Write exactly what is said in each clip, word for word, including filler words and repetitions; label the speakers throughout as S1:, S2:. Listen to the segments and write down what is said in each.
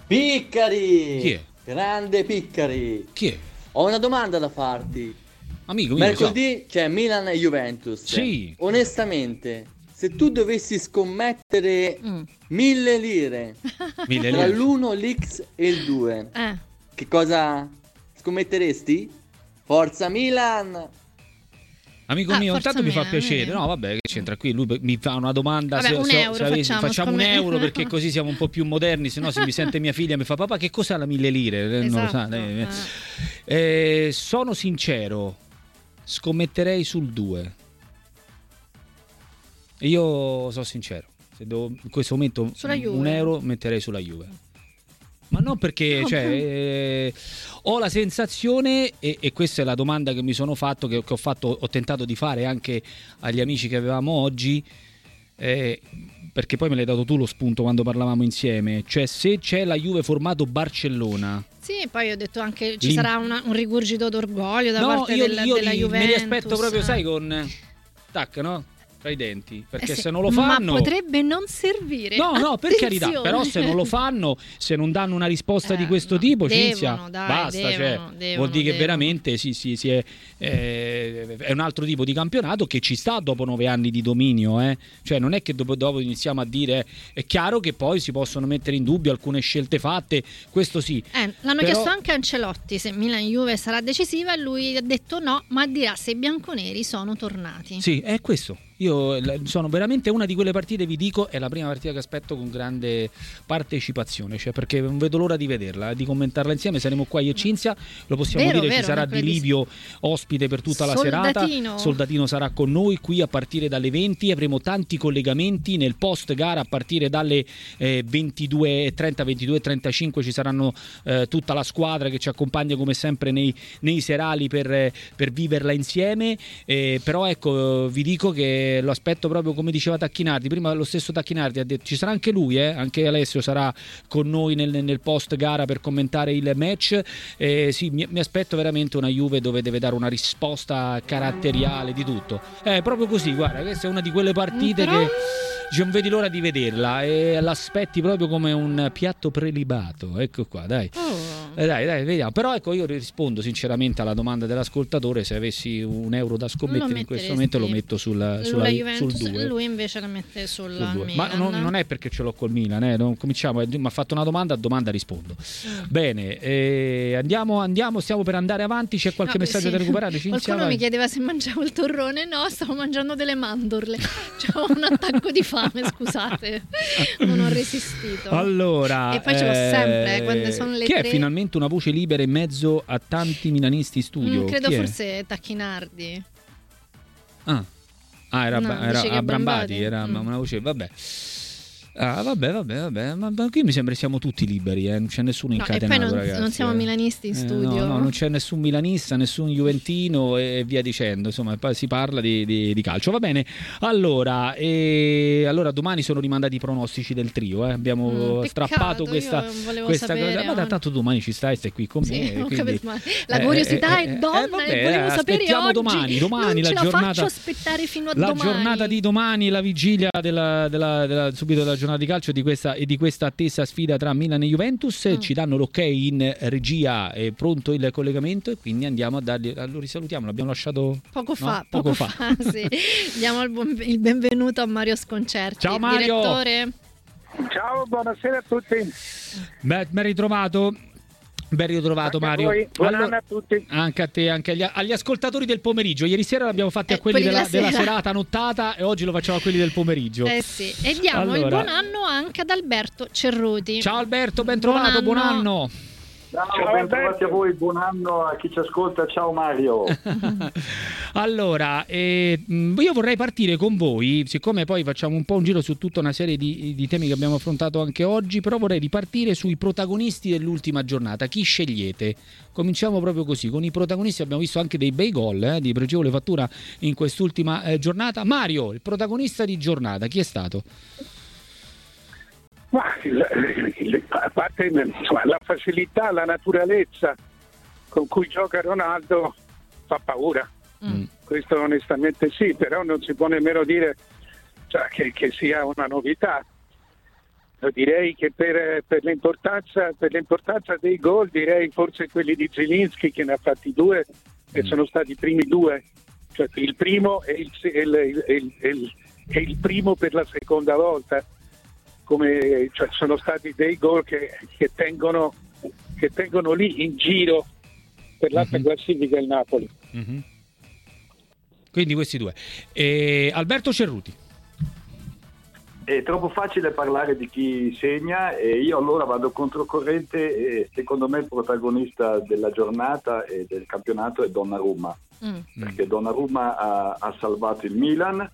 S1: Piccari!
S2: Chi è?
S1: Grande Piccari!
S2: Chi è?
S1: Ho una domanda da farti.
S2: Amico mio,
S1: Mercoledì c'è Milan e Juventus.
S2: Sì.
S1: Onestamente, se tu dovessi scommettere
S3: Mm.
S1: mille lire
S2: Mille
S1: tra
S2: lire.
S1: l'uno, l'X e il due,
S3: Eh.
S1: che cosa scommetteresti? Forza Milan!
S2: Amico
S3: Ah,
S2: mio,
S3: forza
S2: intanto mi fa
S3: Milan,
S2: piacere.
S3: vedi?
S2: No, vabbè, che c'entra qui? Lui mi fa una domanda.
S3: Vabbè,
S2: se,
S3: un
S2: se-
S3: euro
S2: se avessi-
S3: facciamo,
S2: facciamo un
S3: scommessa.
S2: euro perché così siamo un po' più moderni. Se no, se mi sente mia figlia mi fa: papà, che cos'è la mille lire? Eh, Non lo sa.
S3: Esatto,
S2: eh,
S3: eh.
S2: eh, sono sincero, scommetterei sul due. Io sono sincero. Se devo, in questo momento
S3: Sulla Juve.
S2: un euro metterei sulla Juve. Ma non perché,
S3: No,
S2: cioè,
S3: ma-
S2: eh, ho la sensazione, e, e questa è la domanda che mi sono fatto, che, che ho fatto, ho tentato di fare anche agli amici che avevamo oggi, eh, perché poi me l'hai dato tu lo spunto quando parlavamo insieme, cioè se c'è la Juve formato Barcellona.
S3: Sì, poi ho detto anche ci
S2: L'im-
S3: sarà una- un rigurgito d'orgoglio da
S2: No,
S3: parte
S2: io,
S3: della,
S2: io
S3: della
S2: li-
S3: Juventus.
S2: me li aspetto proprio, sai, con tac, no? Tra i denti, perché
S3: Eh sì,
S2: se non lo fanno...
S3: Ma potrebbe non servire.
S2: No, no, per carità,
S3: Attenzione.
S2: però se non lo fanno, se non danno una risposta
S3: Eh,
S2: di questo
S3: no,
S2: tipo,
S3: devono,
S2: Cinzia,
S3: dai,
S2: basta,
S3: devono,
S2: cioè,
S3: devono,
S2: vuol dire che
S3: devono.
S2: veramente sì, sì, sì, è, eh, è un altro tipo di campionato che ci sta dopo nove anni di dominio, eh. Cioè non è che dopo, dopo iniziamo a dire, è chiaro che poi si possono mettere in dubbio alcune scelte fatte, questo sì.
S3: Eh, l'hanno
S2: Però-
S3: chiesto anche a Ancelotti se Milan-Juve sarà decisiva e lui ha detto no, ma dirà se i bianconeri sono tornati.
S2: Sì, è questo. Io la- sono veramente una di quelle partite, vi dico, è la prima partita che aspetto con grande partecipazione, cioè perché non vedo l'ora di vederla, di commentarla insieme. Saremo qua io e Cinzia, lo possiamo
S3: Vero,
S2: dire, ci
S3: vero,
S2: sarà Di
S3: mercoledì.
S2: Livio ospite per tutta la
S3: Soldatino.
S2: serata. Soldatino sarà con noi qui a partire dalle venti, avremo tanti collegamenti nel post gara a partire dalle eh, ventidue e trenta, ventidue e trentacinque ci saranno eh, tutta la squadra che ci accompagna come sempre nei, nei serali per, eh, per viverla insieme. Eh, però ecco, vi dico che lo aspetto proprio come diceva Tacchinardi prima. Lo stesso Tacchinardi ha detto ci sarà anche lui, eh? Anche Alessio sarà con noi nel, nel post gara per commentare il match. Eh, sì, mi, mi aspetto veramente una Juve dove deve dare una risposta caratteriale di tutto. È proprio così, guarda, questa è una di quelle partite
S3: Però-
S2: che dici, non vedi l'ora di vederla e l'aspetti proprio come un piatto prelibato. Ecco qua, dai.
S3: Oh.
S2: Eh, dai, dai, vediamo. Però ecco, io rispondo sinceramente alla domanda dell'ascoltatore: se avessi un euro da scommettere in questo momento lo metto sul, sulla,
S3: Lui Juventus,
S2: sul due.
S3: lui invece la mette sul,
S2: Sul due. Ma
S3: Milan.
S2: non, non è perché ce l'ho col Milan, eh? Non cominciamo, mi ha fatto una domanda, a domanda rispondo.
S3: Mm.
S2: Bene, eh, andiamo, andiamo, stiamo per andare avanti. C'è qualche
S3: No,
S2: messaggio
S3: sì.
S2: da recuperare? Cinzia,
S3: Qualcuno
S2: vai.
S3: mi chiedeva se mangiavo il torrone. No, stavo mangiando delle mandorle. C'ho un attacco di fame, scusate. Non ho resistito.
S2: Allora,
S3: E poi ce l'ho sempre, eh, quando sono le
S2: chi
S3: tre.
S2: è finalmente una voce libera in mezzo a tanti milanisti in studio?
S3: Mm, credo
S2: Chi è?
S3: forse Tacchinardi.
S2: Ah, ah era,
S3: No,
S2: era
S3: dice che
S2: a Brambati,
S3: Brambati?
S2: era
S3: Mm.
S2: una voce, vabbè. Ah, vabbè, vabbè, vabbè, ma, ma qui mi sembra siamo tutti liberi, eh? Non c'è nessuno
S3: No, e
S2: incatenato,
S3: poi non,
S2: ragazzi,
S3: non siamo
S2: eh.
S3: milanisti in
S2: Eh,
S3: studio.
S2: no, no, non c'è nessun milanista, nessun juventino e via dicendo, insomma, poi si parla di, di- di calcio. Va bene, allora, e, allora domani sono rimandati i pronostici del trio, eh? Abbiamo
S3: Mm, peccato,
S2: strappato questa,
S3: io volevo
S2: questa
S3: sapere
S2: cosa, ma
S3: oggi.
S2: tanto domani ci stai, stai qui con
S3: Sì,
S2: me.
S3: ho
S2: quindi-
S3: capito, ma la
S2: eh,
S3: curiosità
S2: eh,
S3: è
S2: eh,
S3: donna
S2: eh, vabbè,
S3: e volevo
S2: eh,
S3: sapere
S2: aspettiamo
S3: oggi.
S2: domani, domani
S3: non
S2: la
S3: ce la
S2: giornata,
S3: faccio aspettare fino a
S2: la
S3: domani.
S2: giornata di domani, la vigilia della, della- della- subito della giornata di calcio di questa, e di questa attesa sfida tra Milan e Juventus.
S3: Mm.
S2: Ci danno l'ok in regia, è pronto il collegamento e quindi andiamo a dargli, lo risalutiamo, l'abbiamo lasciato
S3: Poco
S2: no?
S3: fa,
S2: poco,
S3: poco
S2: fa.
S3: fa, sì. Diamo il, buon- il benvenuto a Mario Sconcerti.
S2: Ciao, Mario.
S3: Direttore.
S4: Ciao, buonasera a tutti.
S2: Beh, ben ritrovato. Ben ritrovato,
S4: Anche a
S2: Mario.
S4: voi. Buon
S2: Allora-
S4: anno a tutti.
S2: Anche a te, anche agli, agli ascoltatori del pomeriggio. Ieri sera l'abbiamo fatti
S3: Eh,
S2: a quelli
S3: quelli
S2: della,
S3: della
S2: della
S3: sera.
S2: serata nottata e oggi lo facciamo a quelli del pomeriggio.
S3: Eh sì, e diamo il
S2: Allora-
S3: buon anno anche ad Alberto Cerruti.
S2: Ciao Alberto, ben trovato, buon
S3: Buon
S2: anno.
S3: anno.
S5: Ciao,
S4: Ciao,
S5: ben trovati
S4: Alberto.
S5: a voi, buon anno a chi ci ascolta, ciao Mario.
S2: Allora, eh, mh, io vorrei partire con voi, siccome poi facciamo un po' un giro su tutta una serie di, di temi che abbiamo affrontato anche oggi, però vorrei ripartire sui protagonisti dell'ultima giornata. Chi scegliete? Cominciamo proprio così, con i protagonisti. Abbiamo visto anche dei bei gol eh, di pregevole fattura in quest'ultima eh, giornata. Mario, il protagonista di giornata, chi è stato?
S4: Ma il- il- a parte insomma, la facilità, la naturalezza con cui gioca Ronaldo fa paura.
S3: Mm.
S4: Questo onestamente sì, però non si può nemmeno dire cioè, che, che sia una novità. direi che per, per, l'importanza, per l'importanza dei gol, direi forse quelli di Zielinski, che ne ha fatti due, che sono stati i primi due, cioè il primo è il, il, il, il, il, il primo per la seconda volta, come, cioè sono stati dei gol che, che, tengono, che tengono lì in giro per l'alta mm-hmm. classifica il Napoli.
S2: Mm-hmm. Quindi questi due. E Alberto Cerruti.
S5: È troppo facile parlare di chi segna e io allora vado controcorrente e secondo me il protagonista della giornata e del campionato è Donnarumma, mm. perché Donnarumma ha, ha salvato il Milan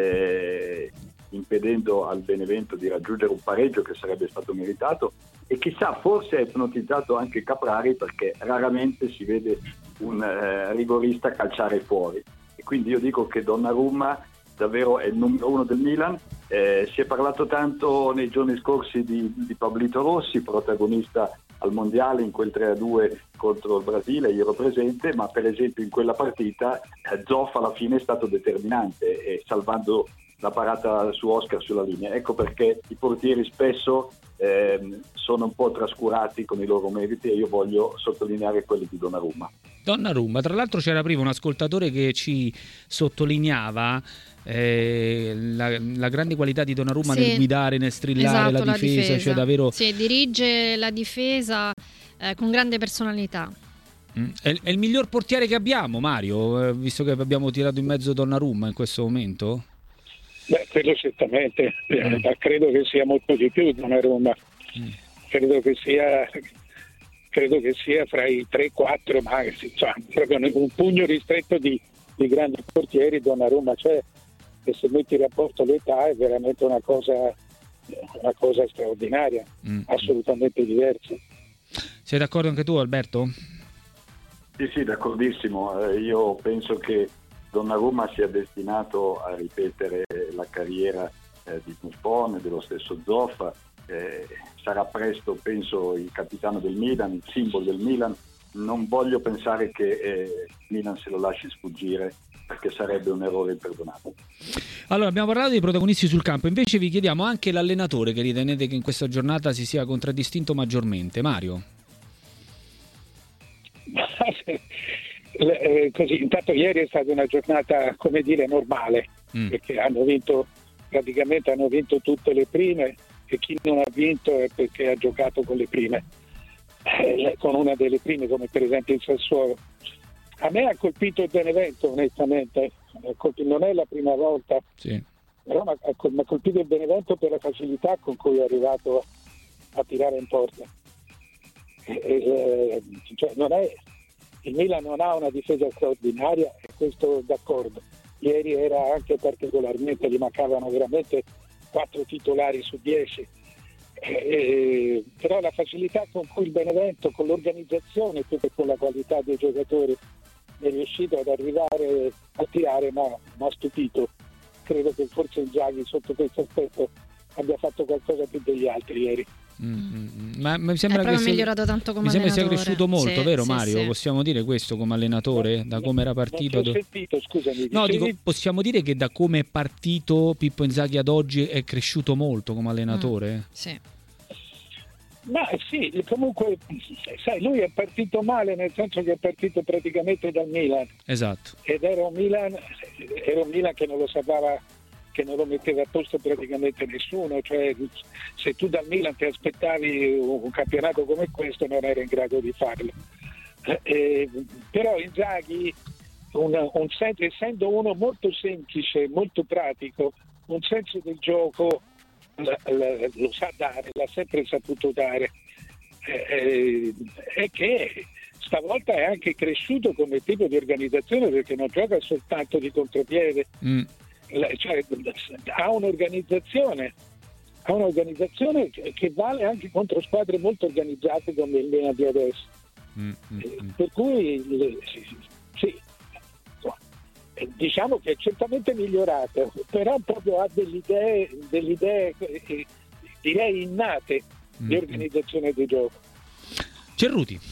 S5: eh, impedendo al Benevento di raggiungere un pareggio che sarebbe stato meritato e chissà forse ha ipnotizzato anche Caprari, perché raramente si vede un eh, rigorista calciare fuori e quindi io dico che Donnarumma davvero è il numero uno del Milan. Eh, si è parlato tanto nei giorni scorsi di, di Pablito Rossi, protagonista al mondiale in quel tre a due contro il Brasile, io ero presente, ma per esempio in quella partita eh, Zoff alla fine è stato determinante, eh, salvando la parata su Oscar sulla linea. Ecco perché i portieri spesso eh, sono un po' trascurati con i loro meriti e io voglio sottolineare quelli di Donnarumma.
S2: Donnarumma, tra l'altro c'era prima un ascoltatore che ci sottolineava eh, la, la grande qualità di Donnarumma sì. nel guidare, nel strillare
S3: esatto,
S2: la, difesa, la difesa, cioè davvero
S3: sì, dirige la difesa eh, con grande personalità.
S2: Mm. È, è il miglior portiere che abbiamo, Mario, eh, visto che abbiamo tirato in mezzo Donnarumma in questo momento?
S4: Beh, quello certamente, mm. eh, credo che sia molto di più Donnarumma. Mm. Credo che sia credo che sia fra i tre quattro, ma cioè, proprio un pugno ristretto di, di grandi portieri Donnarumma, cioè che se metti in rapporto l'età è veramente una cosa una cosa straordinaria, mm. assolutamente diversa.
S2: Sei d'accordo anche tu, Alberto?
S5: Sì, sì, d'accordissimo. Eh, io penso che Donnarumma sia destinato a ripetere la carriera eh, di Buffon e dello stesso Zoffa. Eh, sarà presto, penso, il capitano del Milan, il simbolo del Milan. Non voglio pensare che eh, Milan se lo lasci sfuggire, perché sarebbe un errore imperdonabile.
S2: Allora, abbiamo parlato dei protagonisti sul campo, invece vi chiediamo anche l'allenatore che ritenete che in questa giornata si sia contraddistinto maggiormente. Mario?
S4: eh, così, intanto ieri è stata una giornata, come dire, normale, mm. perché hanno vinto, praticamente hanno vinto tutte le prime, e chi non ha vinto è perché ha giocato con le prime, eh, con una delle prime come per esempio il Sassuolo. A me ha colpito il Benevento, onestamente, non è la prima volta,
S2: sì.
S4: però mi ha colpito il Benevento per la facilità con cui è arrivato a tirare in porta. E, e, cioè non è, il Milan non ha una difesa straordinaria, e questo d'accordo. Ieri era anche particolarmente, gli mancavano veramente quattro titolari su dieci, eh, però la facilità con cui il Benevento, con l'organizzazione più che con la qualità dei giocatori, è riuscito ad arrivare a tirare, ma mi ha stupito. Credo che forse Inzaghi sotto questo aspetto abbia fatto qualcosa più degli altri ieri.
S2: Mm-hmm. Ma mi sembra che sia,
S3: migliorato tanto come
S2: mi sembra
S3: allenatore.
S2: sia cresciuto molto, sì, vero,
S3: sì,
S2: Mario?
S3: Sì.
S2: Possiamo dire questo come allenatore, no, da come era partito?
S4: Non ho sentito, scusami.
S2: No, dico, possiamo dire che da come è partito Pippo Inzaghi ad oggi è cresciuto molto come allenatore?
S3: Mm, sì.
S4: Ma sì, comunque, sai, lui è partito male, nel senso che è partito praticamente dal Milan.
S2: Esatto.
S4: Ed era un Milan, era un Milan che non lo sapeva, che non lo metteva a posto praticamente nessuno, cioè se tu dal Milan ti aspettavi un campionato come questo non era in grado di farlo. Eh, però Inzaghi, un, un senso, essendo uno molto semplice, molto pratico, un senso del gioco la, la, lo sa dare, l'ha sempre saputo dare, eh, e che stavolta è anche cresciuto come tipo di organizzazione, perché non gioca soltanto di contropiede. Mm. Cioè, ha un'organizzazione ha un'organizzazione che vale anche contro squadre molto organizzate come il Milan di adesso. Mm, mm, mm. Per cui sì, sì, diciamo che è certamente migliorato, però proprio ha delle idee, delle idee eh, direi innate mm, di organizzazione mm. di gioco.
S2: Cerruti.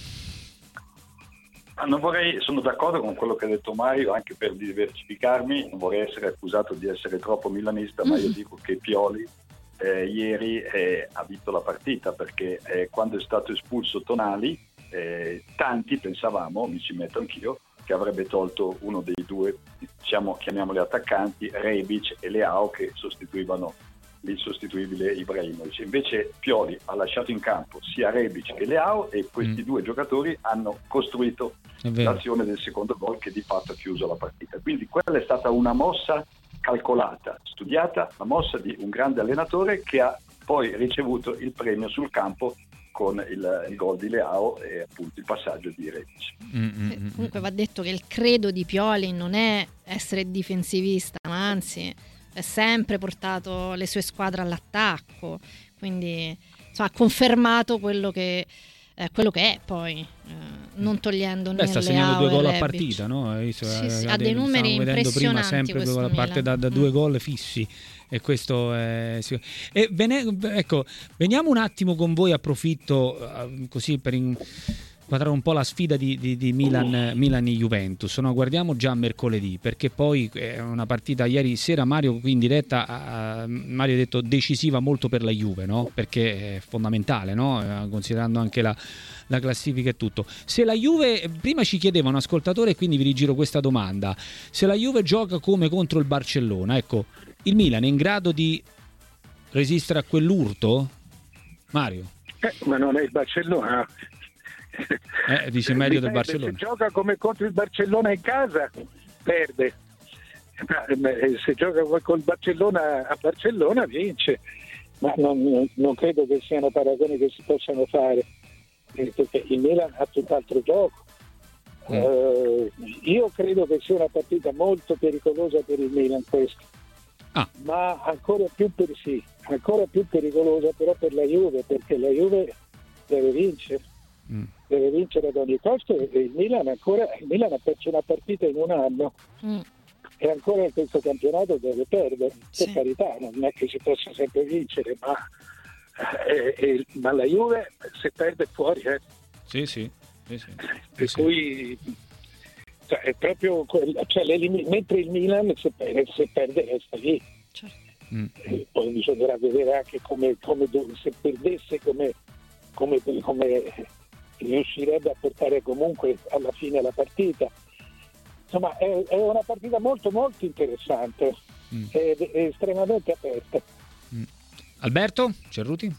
S5: Non vorrei, sono d'accordo con quello che ha detto Mario, anche per diversificarmi, non vorrei essere accusato di essere troppo milanista, mm. ma io dico che Pioli eh, ieri eh, ha vinto la partita, perché eh, quando è stato espulso Tonali, eh, tanti pensavamo, mi ci metto anch'io, che avrebbe tolto uno dei due, diciamo, chiamiamoli attaccanti, Rebic e Leao, che sostituivano l'insostituibile Ibrahimovic. Invece Pioli ha lasciato in campo sia Rebic che Leao, e questi mm. due giocatori hanno costruito l'azione del secondo gol, che di fatto ha chiuso la partita. Quindi quella è stata una mossa calcolata, studiata, la mossa di un grande allenatore, che ha poi ricevuto il premio sul campo con il, il gol di Leao e appunto il passaggio di Rebic.
S3: Mm-hmm. Comunque va detto che il credo di Pioli non è essere difensivista, ma anzi è sempre portato le sue squadre all'attacco, quindi insomma, ha confermato quello che eh, quello che è poi, eh, non togliendo né
S2: sta segnando due gol a partita, no?
S3: Sì, sì, ha dei numeri impressionanti prima, sempre due gol a parte da, da due mm. gol fissi, e questo è sì. E bene, ecco, veniamo un attimo con voi, approfitto uh, così per in... guardare un po' la sfida di, di, di Milan, Milan e Juventus. No, guardiamo già mercoledì, perché poi è una partita ieri sera. Mario qui in diretta ha, Mario ha detto decisiva molto per la Juve, no? Perché è fondamentale, no? Considerando anche la, la classifica e tutto. Se la Juve, prima ci chiedeva un ascoltatore, quindi vi rigiro questa domanda: se la Juve gioca come contro il Barcellona, ecco, il Milan è in grado di resistere a quell'urto? Mario?
S4: Eh, ma non è il Barcellona.
S2: Eh, dice meglio del Barcellona.
S4: Se gioca come contro il Barcellona in casa, perde. Se gioca col Barcellona a Barcellona, vince. Ma non, non credo che siano paragoni che si possano fare, perché il Milan ha tutt'altro gioco. Mm. Uh, io credo che sia una partita molto pericolosa per il Milan questa. Ah. Ma ancora più per sì, ancora più pericolosa però per la Juve, perché la Juve deve vincere. Mm. deve vincere ad ogni costo, e il Milan ancora il Milan ha perso una partita in un anno mm. e ancora in questo campionato deve perdere, sì. Per carità, non è che si possa sempre vincere, ma, eh, eh, ma la Juve se perde fuori eh.
S2: sì sì, sì, sì.
S4: per
S2: sì,
S4: cui cioè, è proprio quella, cioè, mentre il Milan se perde, se perde resta lì, certo. mm. E poi bisognerà vedere anche come, come se perdesse come, come, come riuscirebbe a portare comunque alla fine la partita. Insomma, è, è una partita molto molto interessante, mm. è, è estremamente aperta.
S2: Mm. Alberto Cerruti?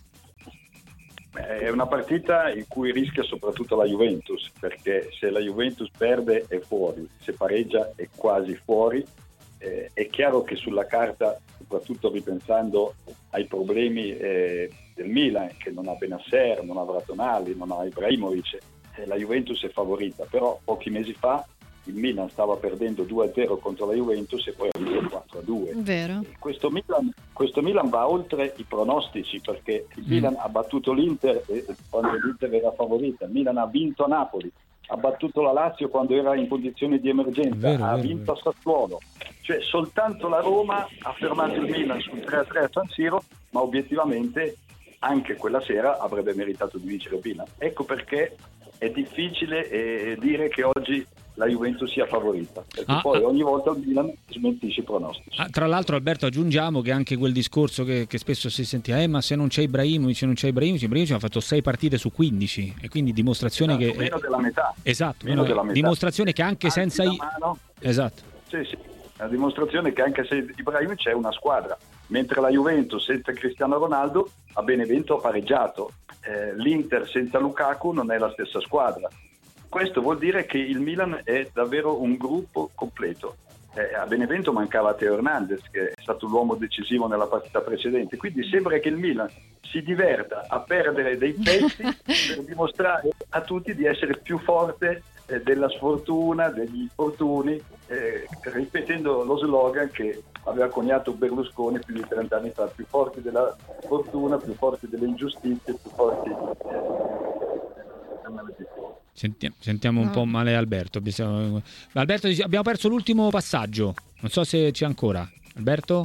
S5: È una partita in cui rischia soprattutto la Juventus, perché se la Juventus perde è fuori, se pareggia è quasi fuori. Eh, è chiaro che sulla carta, soprattutto ripensando ai problemi eh, del Milan, che non ha Benasser, non avrà Tonali, non ha Ibrahimovic, eh, la Juventus è favorita, però pochi mesi fa il Milan stava perdendo due a zero contro la Juventus e poi ha vinto quattro a due.
S3: Vero.
S5: Questo Milan, questo Milan va oltre i pronostici, perché il mm. Milan ha battuto l'Inter eh, quando l'Inter era favorita, il Milan ha vinto a Napoli, ha battuto la Lazio quando era in condizioni di emergenza, vero, ha vero, vinto vero. a Sassuolo, cioè soltanto la Roma ha fermato il Milan sul tre a tre a San Siro, ma obiettivamente anche quella sera avrebbe meritato di vincere il Milan. Ecco perché è difficile eh, dire che oggi la Juventus sia favorita, perché ah, poi ah. ogni volta il Milan smentisce i pronostici.
S2: Ah, tra l'altro, Alberto, aggiungiamo che anche quel discorso che, che spesso si sentiva, eh, ma se non c'è Ibrahimovic, se non c'è Ibrahimovic, Ibrahimovic ha fatto sei partite su quindici, e quindi dimostrazione
S5: esatto,
S2: che
S5: meno è... della metà.
S2: Esatto,
S5: meno della metà.
S2: Dimostrazione che anche
S5: Anzi,
S2: senza i...
S5: mano,
S2: esatto.
S5: Sì, sì. La dimostrazione che anche se Ibrahimovic è una squadra, mentre la Juventus senza Cristiano Ronaldo a Benevento ha pareggiato, eh, l'Inter senza Lukaku non è la stessa squadra. Questo vuol dire che il Milan è davvero un gruppo completo. Eh, a Benevento mancava Teo Hernandez, che è stato l'uomo decisivo nella partita precedente, quindi sembra che il Milan si diverta a perdere dei pezzi per dimostrare a tutti di essere più forte eh, della sfortuna, degli infortuni, eh, ripetendo lo slogan che aveva coniato Berlusconi più di trenta anni fa: più forti della fortuna, più forti delle ingiustizie, più forti eh,
S2: Sentiamo, sentiamo un no. po' male Alberto. Alberto, abbiamo perso l'ultimo passaggio, non so se c'è ancora. Alberto?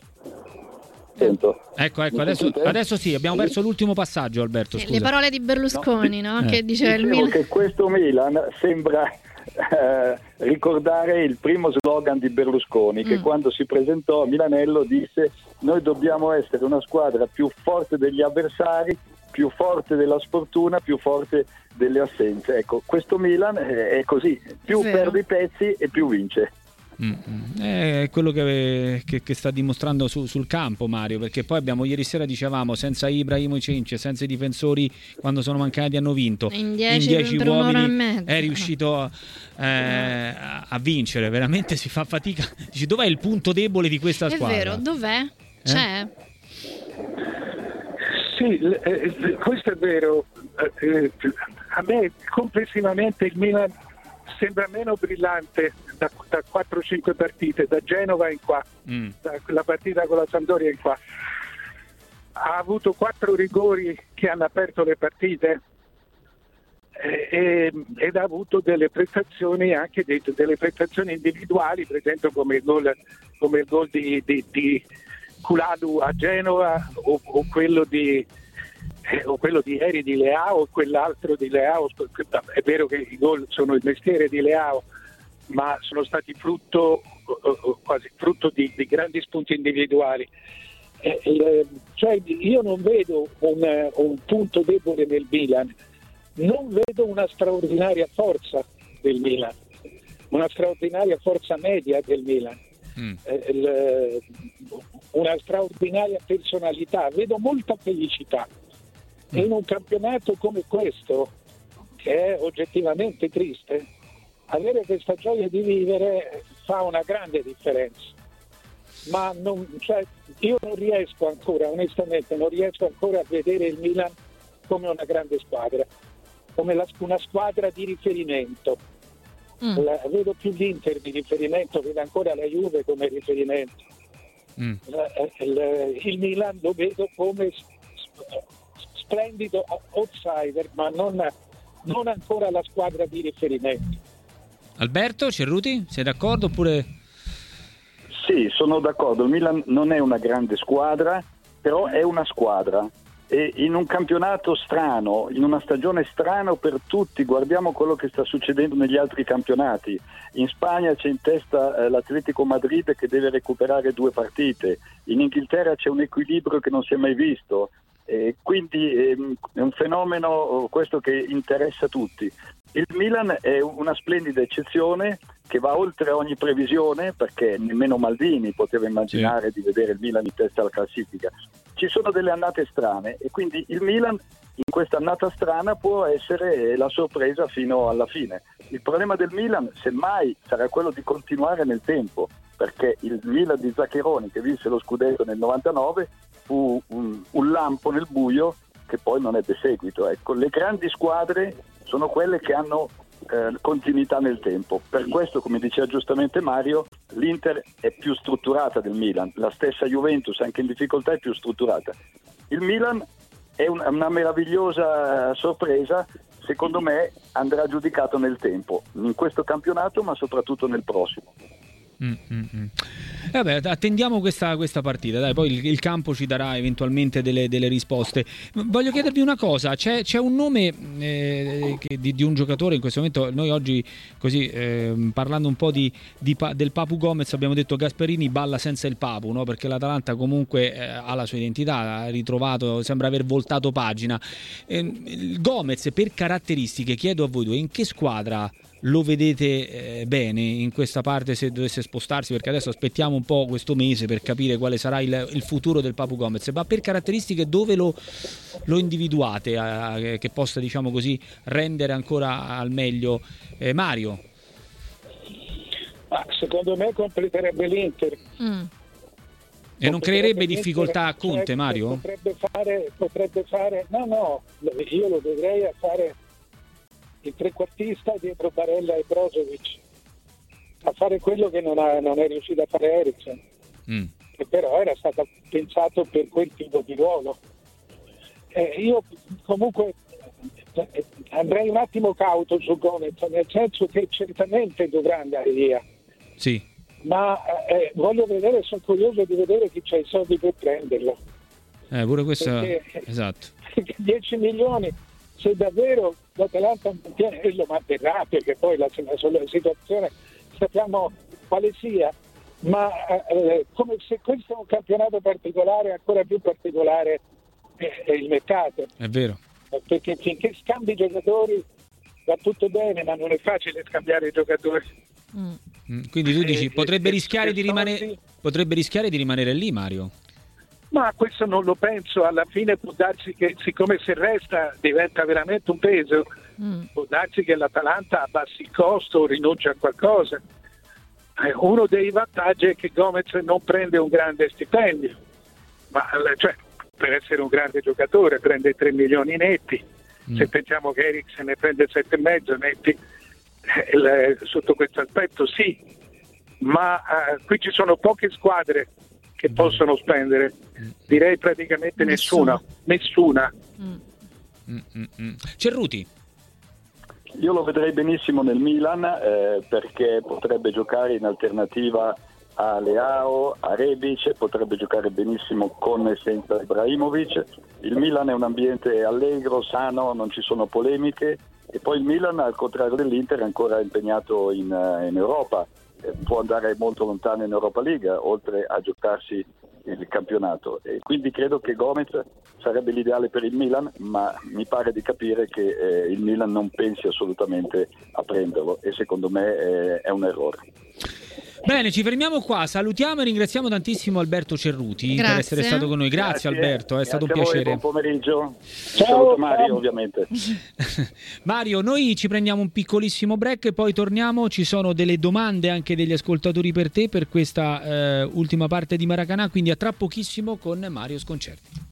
S5: Sento.
S2: Ecco, ecco, adesso, adesso sì, abbiamo perso l'ultimo passaggio, Alberto.
S3: Sì,
S2: scusa.
S3: le parole di Berlusconi, no?
S5: no?
S3: Eh. Che diceva il
S5: Dicevo
S3: Milan.
S5: che questo Milan sembra eh, ricordare il primo slogan di Berlusconi, che mm. quando si presentò a Milanello disse: noi dobbiamo essere una squadra più forte degli avversari, più forte della sfortuna, più forte delle assenze. Ecco, questo Milan è così, più perde i pezzi e più vince.
S2: Mm-hmm. È quello che, che, che sta dimostrando su, sul campo Mario, perché poi abbiamo, ieri sera dicevamo, senza Ibrahimovic, senza i difensori quando sono mancati hanno vinto,
S3: in dieci
S2: uomini è riuscito eh, a, a vincere, veramente si fa fatica. Dici, dov'è il punto debole di questa squadra?
S3: È vero, dov'è? C'è?
S4: Eh? Sì, eh, questo è vero. Eh, a me complessivamente il Milan sembra meno brillante da, da quattro cinque partite, da Genova in qua, mm. da, la partita con la Sampdoria in qua. Ha avuto quattro rigori che hanno aperto le partite e, ed ha avuto delle prestazioni, anche de, delle prestazioni individuali, per esempio come il gol, come il gol di, di, di Kuladu a Genova o, o quello di Eh, o quello di ieri di Leao o quell'altro di Leao. È vero che i gol sono il mestiere di Leao, ma sono stati frutto eh, quasi frutto di, di grandi spunti individuali. Eh, eh, cioè io non vedo un, un punto debole nel Milan, non vedo una straordinaria forza del Milan, una straordinaria forza media del Milan, mm. eh, il, una straordinaria personalità, vedo molta felicità. E in un campionato come questo, che è oggettivamente triste, avere questa gioia di vivere fa una grande differenza. Ma non, cioè, io non riesco ancora, onestamente, non riesco ancora a vedere il Milan come una grande squadra, come la, una squadra di riferimento. Mm. La, vedo più l'Inter di riferimento, vedo ancora la Juve come riferimento. Mm. La, il, il Milan lo vedo come splendido outsider, ma non, non ancora la squadra di riferimento.
S2: Alberto Cerruti, sei d'accordo oppure?
S5: Sì, sono d'accordo. Il Milan non è una grande squadra, però è una squadra. E in un campionato strano, in una stagione strana per tutti, guardiamo quello che sta succedendo negli altri campionati. In Spagna c'è in testa eh, l'Atletico Madrid che deve recuperare due partite. In Inghilterra c'è un equilibrio che non si è mai visto. E quindi ehm, è un fenomeno questo che interessa tutti. Il Milan è una splendida eccezione che va oltre ogni previsione, perché nemmeno Maldini poteva immaginare sì. di vedere il Milan in testa alla classifica. Ci sono delle annate strane e quindi il Milan in questa annata strana può essere la sorpresa fino alla fine. Il problema del Milan semmai sarà quello di continuare nel tempo, perché il Milan di Zaccheroni, che vinse lo scudetto nel novantanove, fu un, un lampo nel buio che poi non ebbe seguito. Ecco, le grandi squadre sono quelle che hanno eh, continuità nel tempo. Per questo, come diceva giustamente Mario, l'Inter è più strutturata del Milan, la stessa Juventus anche in difficoltà è più strutturata. Il Milan è un, una meravigliosa sorpresa, secondo me andrà giudicato nel tempo, in questo campionato ma soprattutto nel prossimo.
S2: Mm, mm, mm. Vabbè, attendiamo questa, questa partita, dai, poi il, il campo ci darà eventualmente delle, delle risposte. Voglio chiedervi una cosa, c'è, c'è un nome eh, che, di, di un giocatore in questo momento, noi oggi così eh, parlando un po' di, di, del Papu Gomez abbiamo detto Gasperini balla senza il Papu, no? Perché l'Atalanta comunque eh, ha la sua identità, ha ritrovato, sembra aver voltato pagina. Eh, Gomez per caratteristiche, chiedo a voi due, in che squadra lo vedete eh, bene in questa parte se dovesse spostarsi, perché adesso aspettiamo un po' questo mese per capire quale sarà il, il futuro del Papu Gomez, ma per caratteristiche dove lo, lo individuate eh, che possa, diciamo così, rendere ancora al meglio eh, Mario?
S4: Ma secondo me completerebbe l'Inter.
S3: Mm.
S2: E non creerebbe difficoltà a Conte, Mario?
S4: Potrebbe fare, potrebbe fare no no io lo dovrei a fare il trequartista dietro Barella e Brozovic, a fare quello che non, ha, non è riuscito a fare Eriksen, mm. che però era stato pensato per quel tipo di ruolo. Eh, io comunque eh, andrei un attimo cauto su Gomez, nel senso che certamente dovrà andare via.
S2: Sì.
S4: Ma eh, voglio vedere, sono curioso di vedere chi c'ha i soldi per prenderlo.
S2: Eh, pure questo, perché, esatto.
S4: dieci milioni se davvero l'Atalanta mantiene, e lo manterrà perché poi la, la, la situazione sappiamo quale sia, ma eh, come se questo è un campionato particolare, ancora più particolare è, è il mercato.
S3: È vero.
S4: Perché finché scambi giocatori va tutto bene, ma non è facile scambiare i giocatori.
S3: Mm. Quindi tu dici, potrebbe rischiare di rimanere potrebbe rischiare di rimanere lì, Mario?
S4: Ma questo non lo penso, alla fine può darsi che siccome se resta diventa veramente un peso, mm. può darsi che l'Atalanta abbassi il costo o rinuncia a qualcosa. Eh, uno dei vantaggi è che Gomez non prende un grande stipendio, ma cioè, per essere un grande giocatore prende tre milioni netti, mm. se pensiamo che Eriksen ne prende sette e mezzo netti, eh, le, sotto questo aspetto sì, ma eh, qui ci sono poche squadre che mm. possono spendere, direi praticamente nessuna, nessuna.
S3: Mm. Mm, mm, mm. Cerruti.
S5: Io lo vedrei benissimo nel Milan eh, perché potrebbe giocare in alternativa a Leao, a Rebic, potrebbe giocare benissimo con e senza Ibrahimovic. Il Milan è un ambiente allegro, sano, non ci sono polemiche, e poi il Milan, al contrario dell'Inter, è ancora impegnato in, in Europa, eh, può andare molto lontano in Europa League oltre a giocarsi il campionato, e quindi credo che Gomez sarebbe l'ideale per il Milan, ma mi pare di capire che eh, il Milan non pensi assolutamente a prenderlo, e secondo me eh, è un errore.
S3: Bene, ci fermiamo qua, salutiamo e ringraziamo tantissimo Alberto Cerruti. Grazie. Per essere stato con noi. Grazie, Grazie Alberto, è
S5: Grazie
S3: stato un piacere.
S5: Voi, buon pomeriggio. Ciao, saluto Mario ovviamente.
S3: Mario, noi ci prendiamo un piccolissimo break e poi torniamo. Ci sono delle domande anche degli ascoltatori per te per questa eh, ultima parte di Maracanà, quindi a tra pochissimo con Mario Sconcerti.